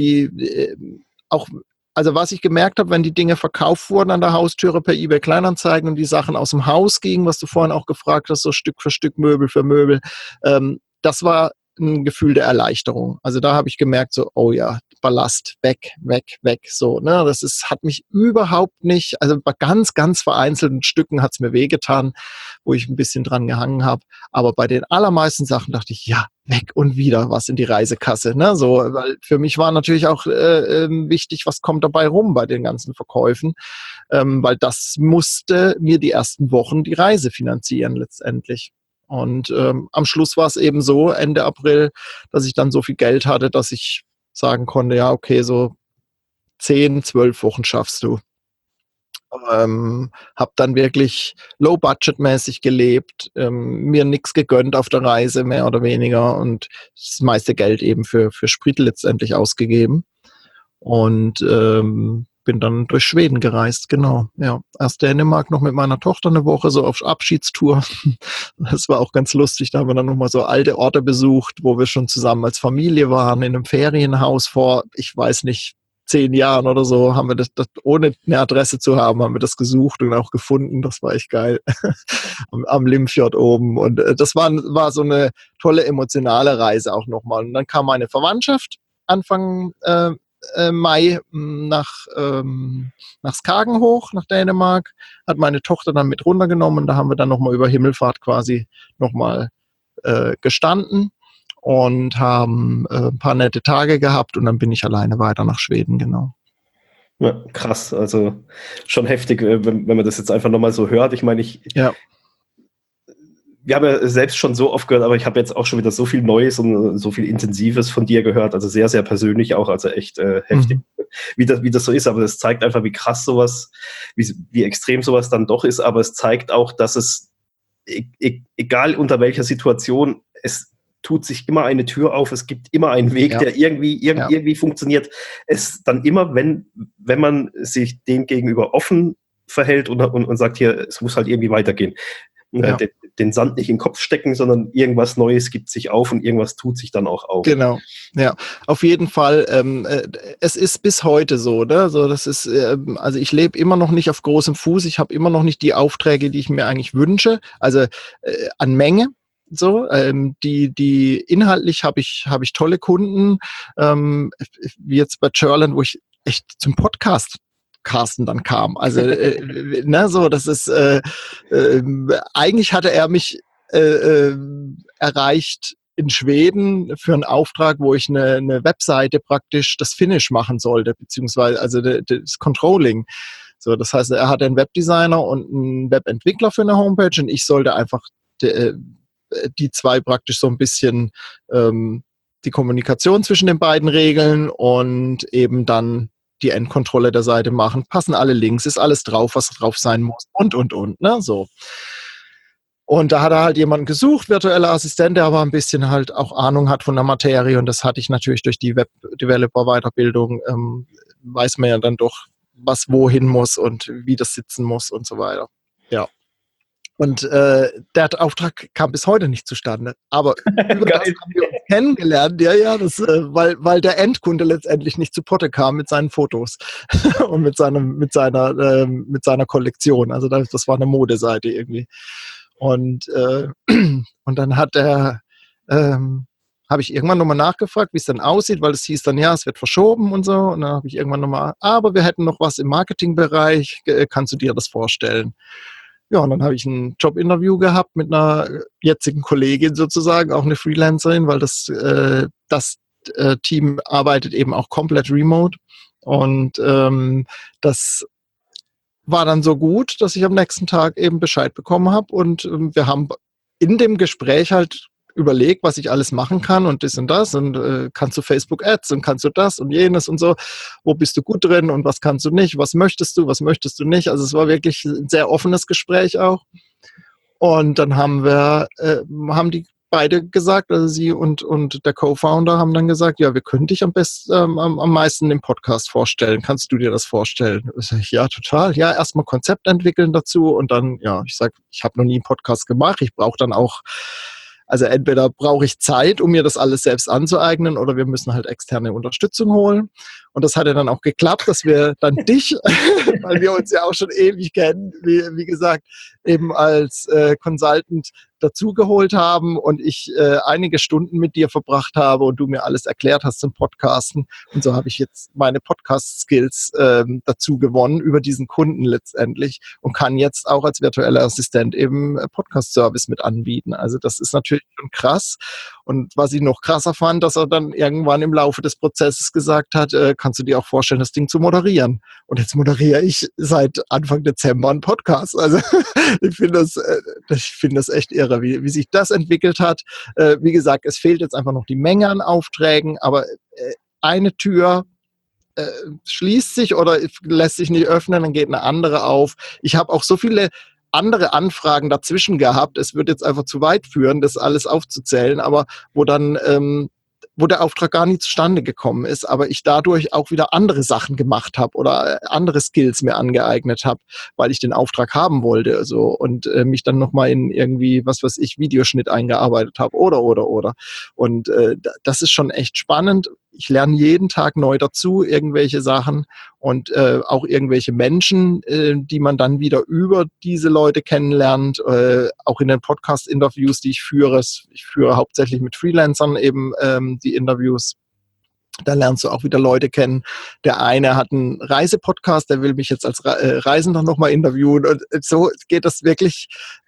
also was ich gemerkt habe, wenn die Dinge verkauft wurden an der Haustüre per eBay Kleinanzeigen und die Sachen aus dem Haus gingen, was du vorhin auch gefragt hast, so Stück für Stück, Möbel für Möbel, das war ein Gefühl der Erleichterung. Also da habe ich gemerkt, so, oh ja, Ballast, weg, so, ne, hat mich überhaupt nicht, also bei ganz, ganz vereinzelten Stücken hat es mir wehgetan, wo ich ein bisschen dran gehangen habe, aber bei den allermeisten Sachen dachte ich, ja, weg und wieder was in die Reisekasse, ne, so, weil für mich war natürlich auch wichtig, was kommt dabei rum bei den ganzen Verkäufen, weil das musste mir die ersten Wochen die Reise finanzieren letztendlich. Und am Schluss war es eben so, Ende April, dass ich dann so viel Geld hatte, dass ich sagen konnte, ja, okay, so 10, 12 Wochen schaffst du. Habe dann wirklich low-budget-mäßig gelebt, mir nichts gegönnt auf der Reise, mehr oder weniger, und das meiste Geld eben für Sprit letztendlich ausgegeben. Und bin dann durch Schweden gereist, genau. Ja, erst Dänemark noch mit meiner Tochter eine Woche, so auf Abschiedstour. Das war auch ganz lustig. Da haben wir dann nochmal so alte Orte besucht, wo wir schon zusammen als Familie waren, in einem Ferienhaus vor, ich weiß nicht, 10 Jahren oder so, haben wir das ohne eine Adresse zu haben, haben wir das gesucht und auch gefunden. Das war echt geil. Am Limfjord oben. Und das war so eine tolle emotionale Reise auch nochmal. Und dann kam meine Verwandtschaft Anfang Mai nach Skagen hoch, nach Dänemark, hat meine Tochter dann mit runtergenommen. Da haben wir dann nochmal über Himmelfahrt quasi nochmal gestanden und haben ein paar nette Tage gehabt und dann bin ich alleine weiter nach Schweden, genau. Ja, krass, also schon heftig, wenn man das jetzt einfach nochmal so hört. Ich meine, wir haben ja selbst schon so oft gehört, aber ich habe jetzt auch schon wieder so viel Neues und so viel Intensives von dir gehört, also sehr, sehr persönlich auch, also echt heftig, wie das so ist, aber das zeigt einfach, wie krass sowas, wie extrem sowas dann doch ist, aber es zeigt auch, dass es, egal unter welcher Situation, es tut sich immer eine Tür auf, es gibt immer einen Weg, der irgendwie funktioniert. Es dann immer, wenn man sich dem gegenüber offen verhält und sagt, hier, es muss halt irgendwie weitergehen. Ja. Den Sand nicht in den Kopf stecken, sondern irgendwas Neues gibt sich auf und irgendwas tut sich dann auch auf. Genau, ja, auf jeden Fall. Es ist bis heute so, ne? So, das ist, also ich lebe immer noch nicht auf großem Fuß. Ich habe immer noch nicht die Aufträge, die ich mir eigentlich wünsche. Also an Menge. So, die inhaltlich habe ich tolle Kunden, wie jetzt bei Churland, wo ich echt zum Carsten dann kam. Also, ne, so, das ist, eigentlich hatte er mich erreicht in Schweden für einen Auftrag, wo ich eine Webseite praktisch das Finish machen sollte, beziehungsweise also das Controlling. So, das heißt, er hatte einen Webdesigner und einen Webentwickler für eine Homepage und ich sollte einfach die zwei praktisch so ein bisschen die Kommunikation zwischen den beiden regeln und eben dann die Endkontrolle der Seite machen. Passen alle Links, ist alles drauf, was drauf sein muss und, ne, so. Und da hat er halt jemanden gesucht, virtueller Assistent, der aber ein bisschen halt auch Ahnung hat von der Materie und das hatte ich natürlich durch die Web-Developer-Weiterbildung, weiß man ja dann doch, was wohin muss und wie das sitzen muss und so weiter. Ja. Und der Auftrag kam bis heute nicht zustande. Aber über das haben wir uns kennengelernt, weil der Endkunde letztendlich nicht zu Potte kam mit seinen Fotos und mit seiner Kollektion. Also das war eine Modeseite irgendwie. Und dann habe ich irgendwann nochmal nachgefragt, wie es dann aussieht, weil es hieß dann, ja, es wird verschoben und so. Und dann habe ich irgendwann nochmal, aber wir hätten noch was im Marketingbereich, kannst du dir das vorstellen? Ja, und dann habe ich ein Jobinterview gehabt mit einer jetzigen Kollegin sozusagen, auch eine Freelancerin, weil das Team arbeitet eben auch komplett remote. Und das war dann so gut, dass ich am nächsten Tag eben Bescheid bekommen habe. Und wir haben in dem Gespräch halt überlegt, was ich alles machen kann und das und das und kannst du Facebook Ads und kannst du das und jenes und so, wo bist du gut drin und was kannst du nicht, was möchtest du nicht. Also es war wirklich ein sehr offenes Gespräch auch. Und dann haben die beide gesagt, also sie und der Co-Founder haben dann gesagt, ja, wir können dich am meisten im Podcast vorstellen. Kannst du dir das vorstellen? Ich sage, ja, total. Ja, erstmal Konzept entwickeln dazu und dann, ja, ich sage, ich habe noch nie einen Podcast gemacht. Ich brauche dann auch, also entweder brauche ich Zeit, um mir das alles selbst anzueignen, oder wir müssen halt externe Unterstützung holen. Und das hat ja dann auch geklappt, dass wir dann dich, weil wir uns ja auch schon ewig kennen, wie gesagt, eben als Consultant dazugeholt haben und ich einige Stunden mit dir verbracht habe und du mir alles erklärt hast zum Podcasten. Und so habe ich jetzt meine Podcast-Skills dazu gewonnen über diesen Kunden letztendlich und kann jetzt auch als virtueller Assistent eben Podcast-Service mit anbieten. Also das ist natürlich schon krass. Und was ich noch krasser fand, dass er dann irgendwann im Laufe des Prozesses gesagt hat, kannst du dir auch vorstellen, das Ding zu moderieren. Und jetzt moderiere ich seit Anfang Dezember einen Podcast. Also ich finde das echt irre, wie sich das entwickelt hat. Wie gesagt, es fehlt jetzt einfach noch die Menge an Aufträgen, aber eine Tür schließt sich oder lässt sich nicht öffnen, dann geht eine andere auf. Ich habe auch so viele andere Anfragen dazwischen gehabt. Es wird jetzt einfach zu weit führen, das alles aufzuzählen, aber wo der Auftrag gar nicht zustande gekommen ist, aber ich dadurch auch wieder andere Sachen gemacht habe oder andere Skills mir angeeignet habe, weil ich den Auftrag haben wollte, also, und mich dann nochmal in irgendwie, was weiß ich, Videoschnitt eingearbeitet habe oder. Und das ist schon echt spannend. Ich lerne jeden Tag neu dazu, irgendwelche Sachen und auch irgendwelche Menschen, die man dann wieder über diese Leute kennenlernt, auch in den Podcast-Interviews, die ich führe. Ich führe hauptsächlich mit Freelancern eben die Interviews. Da lernst du auch wieder Leute kennen. Der eine hat einen Reisepodcast, der will mich jetzt als Reisender nochmal interviewen. Und so geht das wirklich,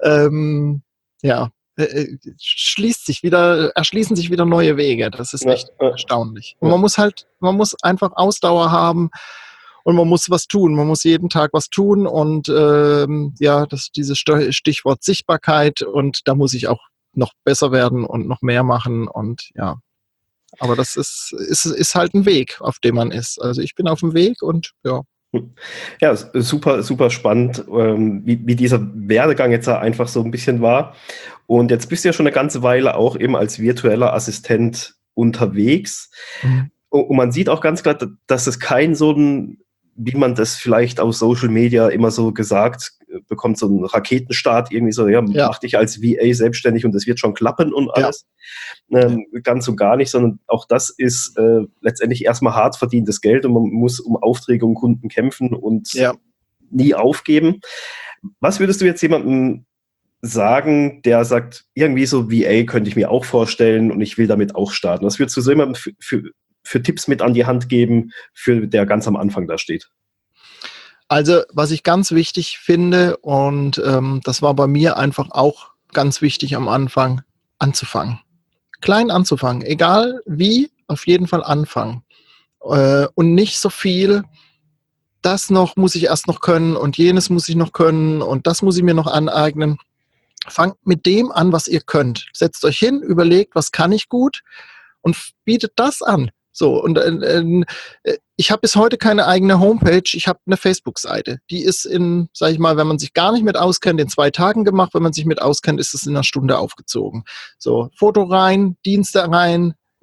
erschließen sich wieder neue Wege. Das ist echt erstaunlich. Und man muss einfach Ausdauer haben und man muss was tun. Man muss jeden Tag was tun und dieses Stichwort Sichtbarkeit, und da muss ich auch noch besser werden und noch mehr machen und ja. Aber das ist halt ein Weg, auf dem man ist. Also ich bin auf dem Weg und ja. Ja, super, super spannend, wie dieser Werdegang jetzt einfach so ein bisschen war. Und jetzt bist du ja schon eine ganze Weile auch eben als virtueller Assistent unterwegs. Mhm. Und man sieht auch ganz klar, dass es kein so ein, wie man das vielleicht aus Social Media immer so gesagt bekommt, so ein Raketenstart, irgendwie so, mach dich als VA selbstständig und es wird schon klappen und alles. Ganz und gar nicht, sondern auch das ist letztendlich erstmal hart verdientes Geld und man muss um Aufträge und Kunden kämpfen und nie aufgeben. Was würdest du jetzt jemandem sagen, der sagt, irgendwie so VA könnte ich mir auch vorstellen und ich will damit auch starten? Was würdest du so jemandem für Tipps mit an die Hand geben, der ganz am Anfang da steht? Also, was ich ganz wichtig finde, und das war bei mir einfach auch ganz wichtig am Anfang, anzufangen. Klein anzufangen, egal wie, auf jeden Fall anfangen. Und nicht so viel, das noch muss ich erst noch können und jenes muss ich noch können und das muss ich mir noch aneignen. Fangt mit dem an, was ihr könnt. Setzt euch hin, überlegt, was kann ich gut und bietet das an. So, und ich habe bis heute keine eigene Homepage, ich habe eine Facebook-Seite. Die ist sag ich mal, wenn man sich gar nicht mit auskennt, in 2 Tagen gemacht. Wenn man sich mit auskennt, ist es in einer Stunde aufgezogen. So, Foto rein, Dienste rein,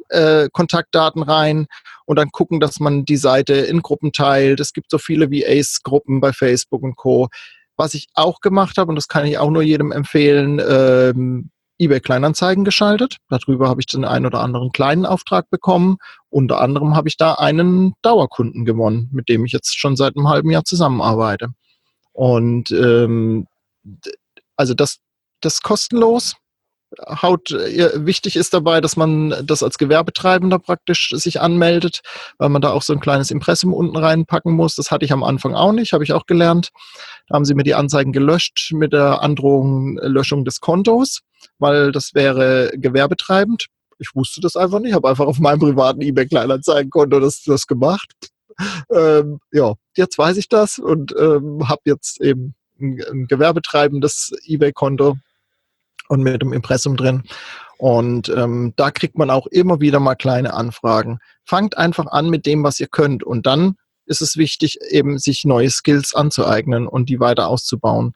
Kontaktdaten rein und dann gucken, dass man die Seite in Gruppen teilt. Es gibt so viele VAs-Gruppen bei Facebook und Co. Was ich auch gemacht habe, und das kann ich auch nur jedem empfehlen, eBay Kleinanzeigen geschaltet. Darüber habe ich den einen oder anderen kleinen Auftrag bekommen. Unter anderem habe ich da einen Dauerkunden gewonnen, mit dem ich jetzt schon seit einem halben Jahr zusammenarbeite. Und also das ist kostenlos. Wichtig ist dabei, dass man das als Gewerbetreibender praktisch sich anmeldet, weil man da auch so ein kleines Impressum unten reinpacken muss. Das hatte ich am Anfang auch nicht, habe ich auch gelernt. Da haben sie mir die Anzeigen gelöscht mit der Androhung Löschung des Kontos, weil das wäre gewerbetreibend. Ich wusste das einfach nicht, habe einfach auf meinem privaten eBay-Kleinanzeigenkonto das gemacht. Ja, jetzt weiß ich das und habe jetzt eben ein gewerbetreibendes eBay-Konto und mit dem Impressum drin. Und da kriegt man auch immer wieder mal kleine Anfragen. Fangt einfach an mit dem, was ihr könnt. Und dann ist es wichtig, eben sich neue Skills anzueignen und die weiter auszubauen.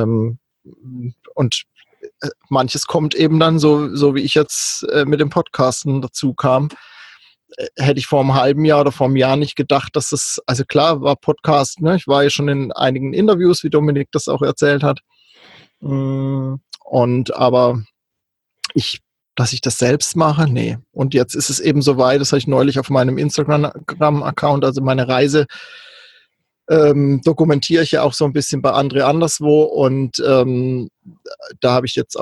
Und manches kommt eben dann, so wie ich jetzt mit dem Podcasten dazu kam. Hätte ich vor einem halben Jahr oder vor einem Jahr nicht gedacht, dass es, also klar war Podcast, ne? Ich war ja schon in einigen Interviews, wie Dominik das auch erzählt hat. Aber dass ich das selbst mache, nee. Und jetzt ist es eben so weit, das habe ich neulich auf meinem Instagram-Account, also meine Reise, dokumentiere ich ja auch so ein bisschen bei André Anderswo und da habe ich jetzt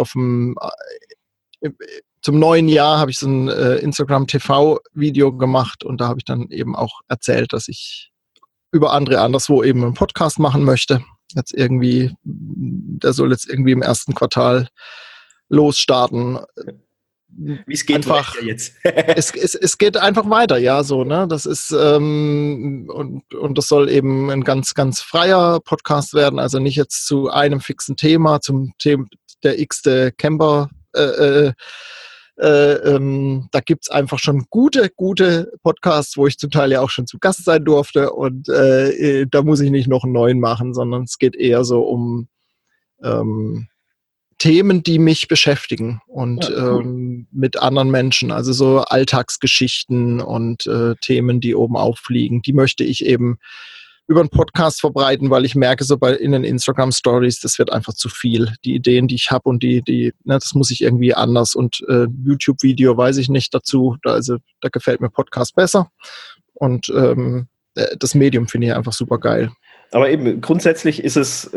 zum neuen Jahr habe ich so ein Instagram-TV-Video gemacht und da habe ich dann eben auch erzählt, dass ich über André Anderswo eben einen Podcast machen möchte. Jetzt irgendwie, der soll jetzt irgendwie im ersten Quartal losstarten. Wie es geht einfach, jetzt. es geht einfach weiter, ja, so, ne? Das ist, und das soll eben ein ganz, ganz freier Podcast werden, also nicht jetzt zu einem fixen Thema, zum Thema der x-te Camper, da gibt es einfach schon gute Podcasts, wo ich zum Teil ja auch schon zu Gast sein durfte und da muss ich nicht noch einen neuen machen, sondern es geht eher so um Themen, die mich beschäftigen und mit anderen Menschen, also so Alltagsgeschichten und Themen, die oben auffliegen, die möchte ich eben über einen Podcast verbreiten, weil ich merke so in den Instagram-Stories, das wird einfach zu viel. Die Ideen, die ich habe und das muss ich irgendwie anders und YouTube-Video weiß ich nicht dazu, da gefällt mir Podcast besser und das Medium finde ich einfach super geil. Aber eben grundsätzlich ist es,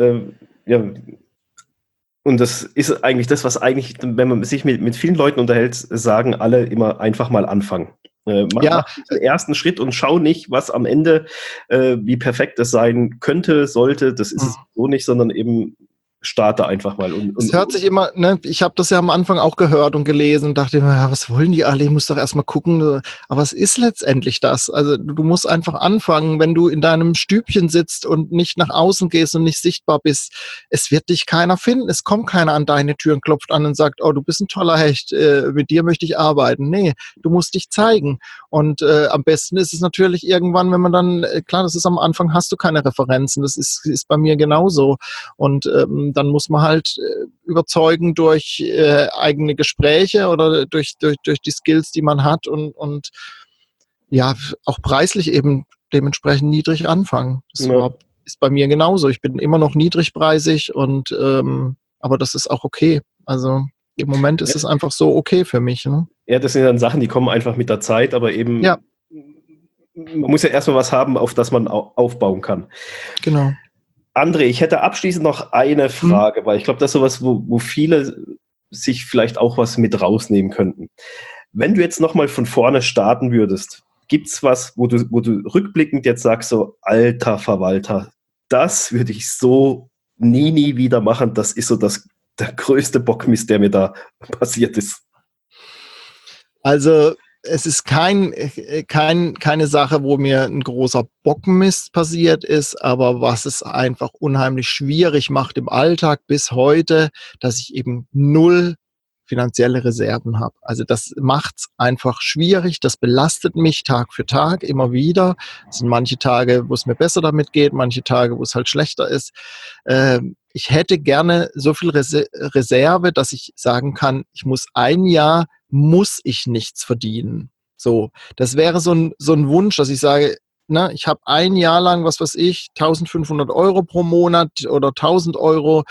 und das ist eigentlich das, was eigentlich, wenn man sich mit vielen Leuten unterhält, sagen alle immer einfach mal anfangen. Mach den ersten Schritt und schau nicht, was am Ende, wie perfekt es sein könnte, sollte. Das ist es so nicht, sondern eben starte einfach mal. Es hört sich immer, ne, ich habe das ja am Anfang auch gehört und gelesen und dachte immer, ja, was wollen die alle? Ich muss doch erstmal gucken. Aber es ist letztendlich das. Also du musst einfach anfangen, wenn du in deinem Stübchen sitzt und nicht nach außen gehst und nicht sichtbar bist. Es wird dich keiner finden. Es kommt keiner an deine Tür und klopft an und sagt, oh, du bist ein toller Hecht, mit dir möchte ich arbeiten. Nee, du musst dich zeigen. Und am besten ist es natürlich irgendwann, wenn man dann, klar, das ist am Anfang, hast du keine Referenzen. Das ist bei mir genauso. Und dann muss man halt überzeugen durch eigene Gespräche oder durch die Skills, die man hat und ja, auch preislich eben dementsprechend niedrig anfangen. Das ist bei mir genauso. Ich bin immer noch niedrigpreisig und aber das ist auch okay. Also im Moment ist es einfach so okay für mich. Ne? Ja, das sind dann Sachen, die kommen einfach mit der Zeit, aber eben man muss ja erstmal was haben, auf das man aufbauen kann. Genau. André, ich hätte abschließend noch eine Frage, weil ich glaube, das ist sowas, wo viele sich vielleicht auch was mit rausnehmen könnten. Wenn du jetzt nochmal von vorne starten würdest, gibt's was, wo du rückblickend jetzt sagst, so, alter Verwalter, das würde ich so nie wieder machen, das ist so der größte Bockmist, der mir da passiert ist. Also es ist keine Sache, wo mir ein großer Bockmist passiert ist, aber was es einfach unheimlich schwierig macht im Alltag bis heute, dass ich eben 0 finanzielle Reserven habe. Also das macht's einfach schwierig, das belastet mich Tag für Tag immer wieder. Es sind manche Tage, wo es mir besser damit geht, manche Tage, wo es halt schlechter ist. Ich hätte gerne so viel Reserve, dass ich sagen kann, muss ich nichts verdienen. So, das wäre so ein Wunsch, dass ich sage, ne, ich habe ein Jahr lang, was weiß ich, 1.500 Euro pro Monat oder 1.000 Euro,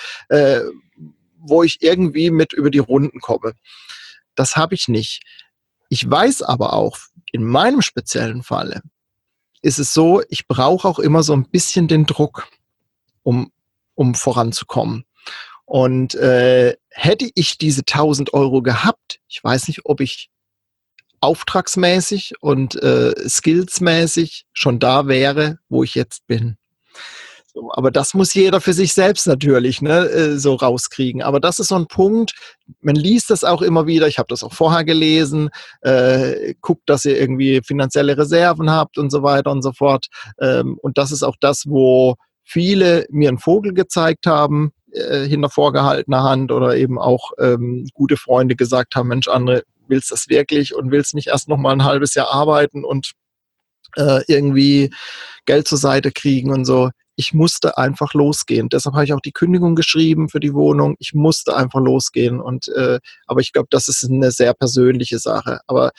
wo ich irgendwie mit über die Runden komme. Das habe ich nicht. Ich weiß aber auch, in meinem speziellen Falle ist es so, ich brauche auch immer so ein bisschen den Druck, um voranzukommen. Und hätte ich diese 1.000 Euro gehabt, ich weiß nicht, ob ich auftragsmäßig und skillsmäßig schon da wäre, wo ich jetzt bin. So, aber das muss jeder für sich selbst natürlich so rauskriegen. Aber das ist so ein Punkt, man liest das auch immer wieder, ich habe das auch vorher gelesen, guckt, dass ihr irgendwie finanzielle Reserven habt und so weiter und so fort. Und das ist auch das, wo viele mir einen Vogel gezeigt haben, hinter vorgehaltener Hand, oder eben auch gute Freunde gesagt haben, Mensch, André, willst du das wirklich und willst nicht erst noch mal ein halbes Jahr arbeiten und irgendwie Geld zur Seite kriegen und so. Ich musste einfach losgehen. Deshalb habe ich auch die Kündigung geschrieben für die Wohnung. Ich musste einfach losgehen. Aber ich glaube, das ist eine sehr persönliche Sache. Aber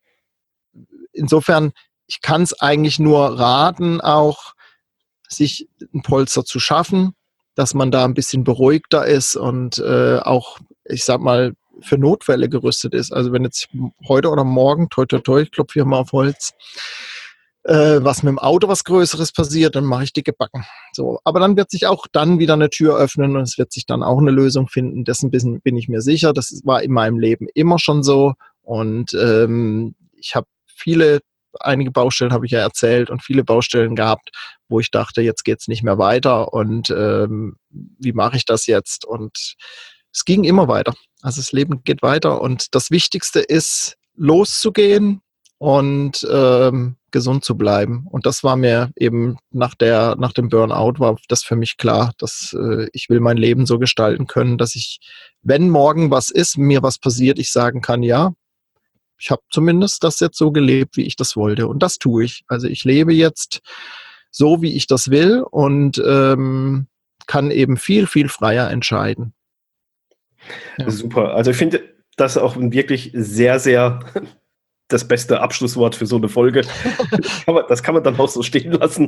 insofern, ich kann es eigentlich nur raten, auch sich ein Polster zu schaffen, dass man da ein bisschen beruhigter ist und auch, ich sag mal, für Notfälle gerüstet ist. Also wenn jetzt heute oder morgen, toi, toi, toi, ich klopfe hier mal auf Holz, was mit dem Auto was Größeres passiert, dann mache ich dicke Backen. So, aber dann wird sich auch dann wieder eine Tür öffnen und es wird sich dann auch eine Lösung finden. Dessen bin ich mir sicher. Das war in meinem Leben immer schon so. Und ich habe einige Baustellen habe ich ja erzählt und viele Baustellen gehabt, wo ich dachte, jetzt geht's nicht mehr weiter und wie mache ich das jetzt? Und es ging immer weiter. Also das Leben geht weiter und das Wichtigste ist, loszugehen und gesund zu bleiben. Und das war mir eben nach dem Burnout war das für mich klar, dass ich will mein Leben so gestalten können, dass ich, wenn morgen was ist, mir was passiert, ich sagen kann, ja, ich habe zumindest das jetzt so gelebt, wie ich das wollte. Und das tue ich. Also ich lebe jetzt so, wie ich das will und kann eben viel, viel freier entscheiden. Ja. Super. Also ich finde das auch wirklich sehr, sehr das beste Abschlusswort für so eine Folge. Das kann man dann auch so stehen lassen.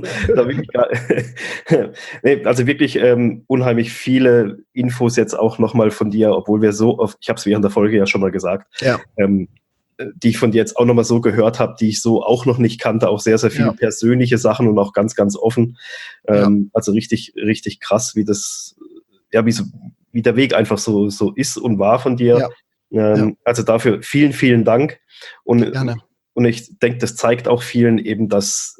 Also wirklich unheimlich viele Infos jetzt auch nochmal von dir, obwohl wir so oft, ich habe es während der Folge ja schon mal gesagt, ja. Die ich von dir jetzt auch nochmal so gehört habe, die ich so auch noch nicht kannte, auch sehr, sehr viele persönliche Sachen und auch ganz, ganz offen. Also richtig, richtig krass, wie das, ja, wie der Weg einfach so ist und war von dir. Ja. Also dafür vielen, vielen Dank. Und ich denke, das zeigt auch vielen eben, dass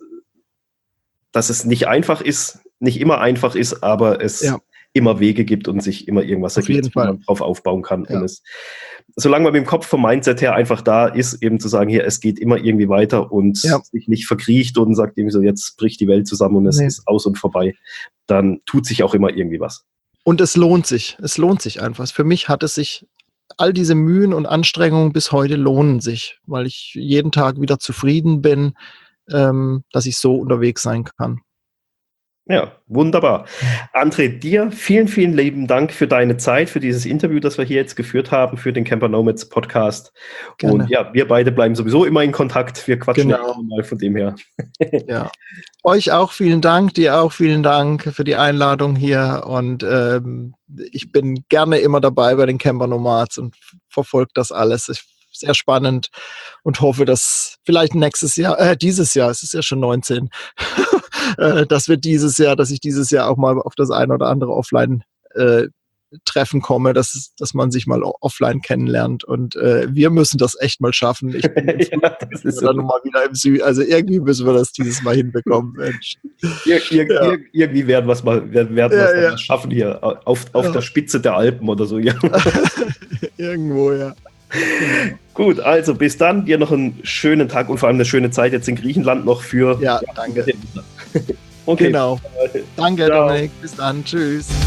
es nicht immer einfach ist, aber es immer Wege gibt und sich immer irgendwas ergibt, wo man drauf aufbauen kann. Ja. Und solange man mit dem Kopf vom Mindset her einfach da ist, eben zu sagen, hier, es geht immer irgendwie weiter und sich nicht verkriecht und sagt irgendwie so, jetzt bricht die Welt zusammen und es ist aus und vorbei, dann tut sich auch immer irgendwie was. Und es lohnt sich. Es lohnt sich einfach. Für mich hat es sich, all diese Mühen und Anstrengungen bis heute lohnen sich, weil ich jeden Tag wieder zufrieden bin, dass ich so unterwegs sein kann. Ja, wunderbar. André, dir vielen, vielen lieben Dank für deine Zeit, für dieses Interview, das wir hier jetzt geführt haben, für den Camper Nomads Podcast. Gerne. Und ja, wir beide bleiben sowieso immer in Kontakt. Wir quatschen mal von dem her. Ja. Euch auch vielen Dank, dir auch vielen Dank für die Einladung hier. Und ich bin gerne immer dabei bei den Camper Nomads und verfolge das alles. Sehr spannend und hoffe, dass vielleicht dieses Jahr, es ist ja schon 19, dass ich dieses Jahr auch mal auf das eine oder andere Offline-Treffen komme, dass man sich mal offline kennenlernt. Und wir müssen das echt mal schaffen. Ich bin dann mal wieder im Süden. Also irgendwie müssen wir das dieses Mal hinbekommen. Mensch. Irgendwie werden wir es mal schaffen hier auf der Spitze der Alpen oder so. Ja. Irgendwo, ja. Gut, also bis dann. Dir noch einen schönen Tag und vor allem eine schöne Zeit jetzt in Griechenland noch für... Ja, danke. Okay. Genau. Danke, Dominik. Bis dann. Tschüss.